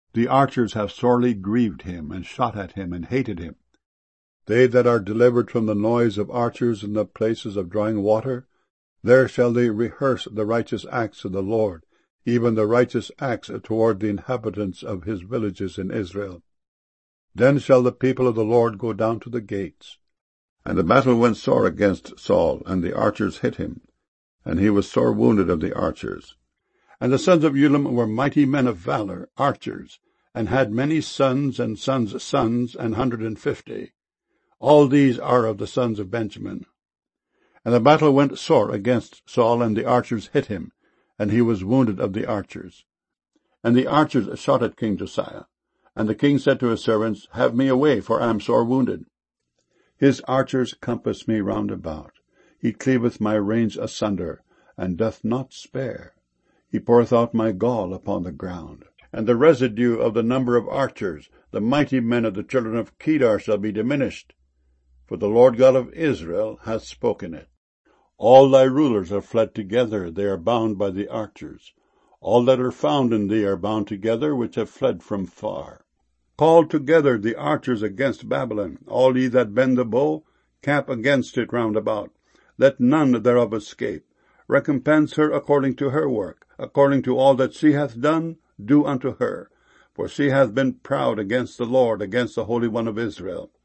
The archers have sorely grieved him, and shot at him, and hated him. They that are delivered from the noise of archers in the places of drawing water, there shall they rehearse the righteous acts of the Lord, even the righteous acts toward the inhabitants of his villages in Israel. Then shall the people of the Lord go down to the gates. And the battle went sore against Saul, and the archers hit him, and he was sore wounded of the archers. And the sons of Ulam were mighty men of valor, archers, and had many sons and sons' sons, 150. All these are of the sons of Benjamin. And the battle went sore against Saul, and the archers hit him, and he was wounded of the archers. And the archers shot at King Josiah. And the king said to his servants, Have me away, for I am sore wounded. His archers compass me round about. He cleaveth my reins asunder, and doth not spare. He poureth out my gall upon the ground. And the residue of the number of archers, the mighty men of the children of Kedar, shall be diminished. For the Lord God of Israel hath spoken it. All thy rulers are fled together, they are bound by the archers. All that are found in thee are bound together, which have fled from far. Call together the archers against Babylon, all ye that bend the bow, camp against it round about. Let none thereof escape. Recompense her according to her work, according to all that she hath done, do unto her. For she hath been proud against the Lord, against the Holy One of Israel.